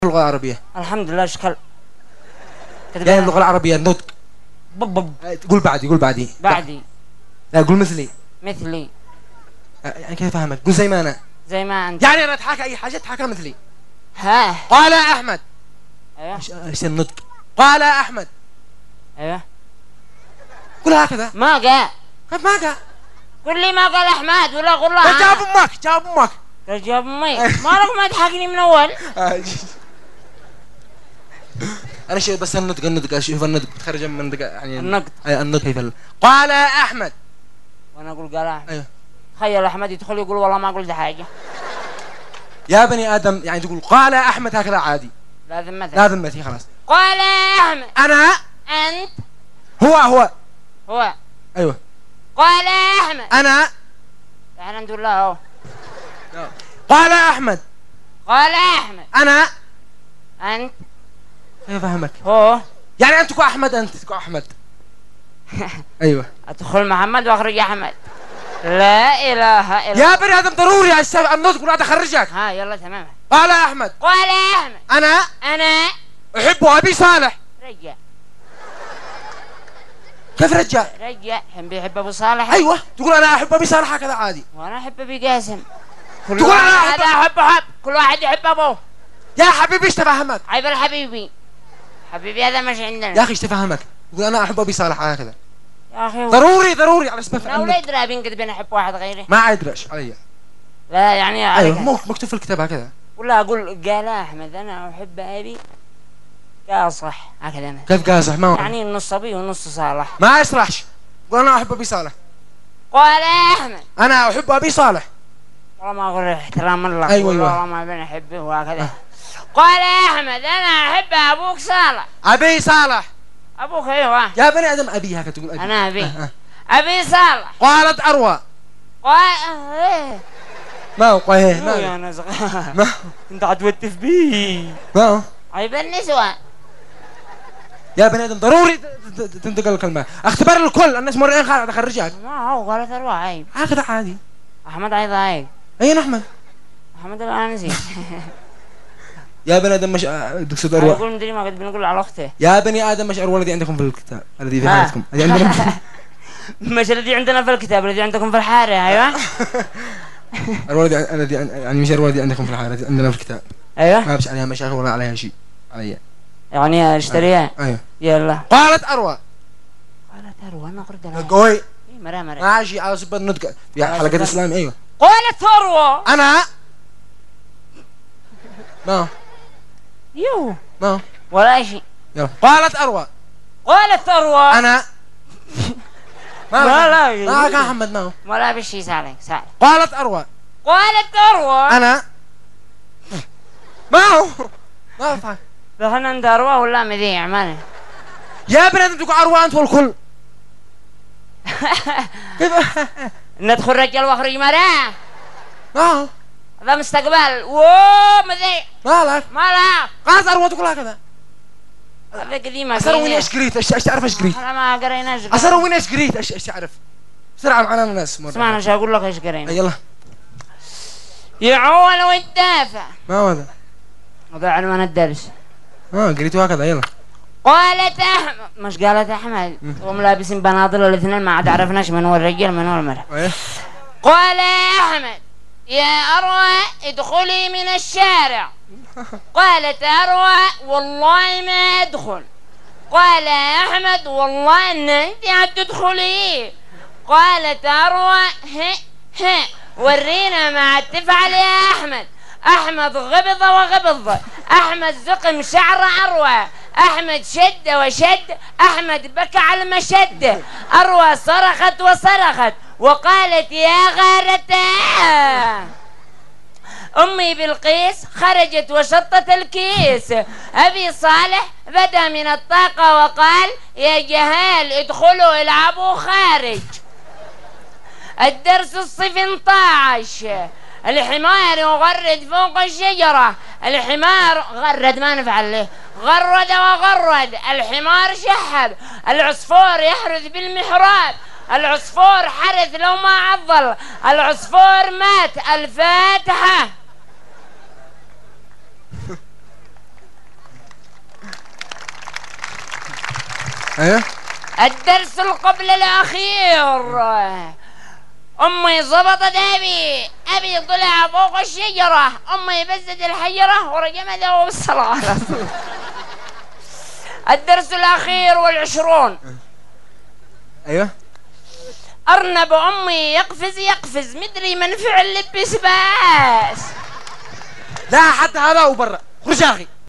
اللغة العربية. الحمد لله. اشكال يعني اللغة العربية النطق. بب قول بعدي قول بعدي. بعدي. لا قول مثلي. مثلي. يعني كيف افهمك؟ قول زي ما انا. زي ما انت. يعني انا اتحاكى اي حاجة اتحاكى مثلي. ها. قال احمد. ايوه. ايش النطق؟ قال احمد. ايوه. قول هكذا. ما قال. كيف ما قال؟ قل لي ما قال احمد ولا قول له. جاب امك جاب امك. جاب امي. مالك ما تحاكيني من اول. انا شيء بس النطق اشوف النطق تخرج من النطق يعني النقد. النطق كيف قال احمد وانا اقول قال احمد. ايوه. تخيل احمد يدخل يقول والله ما قلت حاجه. يا بني ادم يعني تقول قال احمد هكذا عادي. لا ذمتك. لا ذمتي خلاص. قال احمد. انا. انت. هو. ايوه. قال احمد. انا. الحمد لله اهو. قال احمد. قال احمد. انا. انت. كيف افهمك؟ هو. يعني انت تكون احمد انت تكون احمد. ايوه. ادخل محمد واخرج احمد. لا اله الا يا بني ادم ضروري النطق ولا اخرجك. ها يلا تمام. قال احمد. قال احمد. انا احب ابي صالح. رجع. كيف رجع؟ رجع هم بيحب ابو صالح. ايوه تقول انا احب ابي صالح هكذا عادي. وانا احب ابي قاسم. تقول انا هذا احب كل واحد يحب ابوه. يا حبيبي ايش تفهمك؟ عيب الحبيبي. حبيبي هذا مش عندنا. يا اخي ايش تفهمك؟ تقول انا احب ابي صالح هكذا. يا اخي ضروري على اسباب لا ولا يدري بينقد بين احب واحد غيره. ما ادريش علي. لا يعني ايوه مكتوب في الكتاب هكذا. ولا اقول قال احمد انا احب ابي قاصح هكذا. انا كيف قاصح؟ ما يعني نص ابي ونص صالح. ما يصلحش. قول انا احب ابي صالح. قال احمد. انا احب ابي صالح. والله ما اقول احترام الله. ايوه والله ما بنحبه وهكذا. قال احمد انا احب ابوك صالح. ابي صالح. ابوك ايوه. يا بني ادم ابي هكذا تقول ابي. انا ابي. ابي صالح. قالت اروى. قال ما هو قايه ما يا ناس. ما انت عتوتف بيه. ما هو عيب النسوان. يا بني ادم ضروري تنتقل الكلمه. اختبار الكل الناس مرين خالد اخرجك. ما هو قالت اروى عيب. هكذا عادي. احمد ايضا عيب. اين احمد؟ احمد الانسي. يا بني ادم مش دكتور اروى. يقول مدري ما قد بنقول على اخته. يا بني ادم مش اروى الذي عندكم في الكتاب الذي في حالتكم الذي عندنا. مش الذي عندنا في الكتاب الذي عندكم في الحاره. ايوه. الذي يعني مش الذي عندكم في الحاره الذي عندنا في الكتاب. ايوه. ما فيش عليها مشاكل ولا عليها شيء. عليها يعني اشتريها. ايوه. يلا. قالت اروى. قالت اروى انا قرد لها. قوي. مرة ماشي على سب النطق في حلقة الإسلام. ايوه. قالت اروى. انا. ما يو. ما ولا شيء. يلا. قالت اروى. قالت اروى. انا. لا ما كان محمد. ما هو ولا بشي سالك. قالت اروى. قالت اروى. انا. ما هو ما فاهم. دخلنا عند اروى ولا مذيع ماني. يا ابن ادم تقول اروى انت والكل. كيف ندخل رجال واخرج مراه. ما هو هذا مستقبل. ووو مذيع. مالك قالت اروى تقول هكذا. هذا قديمة. أسرى وين ايش قريت؟ ايش تعرف ايش قريت؟ احنا ما قريناش. أسرى وين ايش قريت؟ ايش تعرف؟ بسرعة معنا الناس. اسمع انا ايش اقول لك ايش قرينا. يلا. يعول والدافع. ما هو هذا؟ هذا عنوان الدرس. قريتوا هكذا. يلا. قالت احمد. مش قالت احمد. هم لابسين بناطيل الاثنين ما عاد عرفناش من هو الرجال من هو المرأة. قال احمد يا اروى ادخلي من الشارع. قالت اروى والله ما ادخل. قال احمد والله ان انت هتدخلي. قالت اروى ها ورينا ما تفعل يا احمد. احمد غبض وغبض. احمد زقم شعر اروى. احمد شد وشد. احمد بكى على المشد. اروى صرخت وصرخت وقالت يا غارتاه. امي بلقيس خرجت وشطت الكيس. ابي صالح بدا من الطاقة وقال يا جهال ادخلوا العبوا خارج. الدرس الصف 18. الحمار يغرد فوق الشجرة. الحمار غرد ما نفعل له. غرد وغرد. الحمار شحب. العصفور يحرث بالمحراب. العصفور حرث لو ما عضل. العصفور مات. الفاتحة. ايوه. الدرس قبل الاخير. امي ظبطت ابي طلع فوق الشجره، امي بزت الحجره ورجمته بالصلاه. الدرس الاخير والعشرون. ايوه. ارنب امي يقفز مدري من فعل لبس باس. لا حتى هذا وبرا، خرج يا اخي.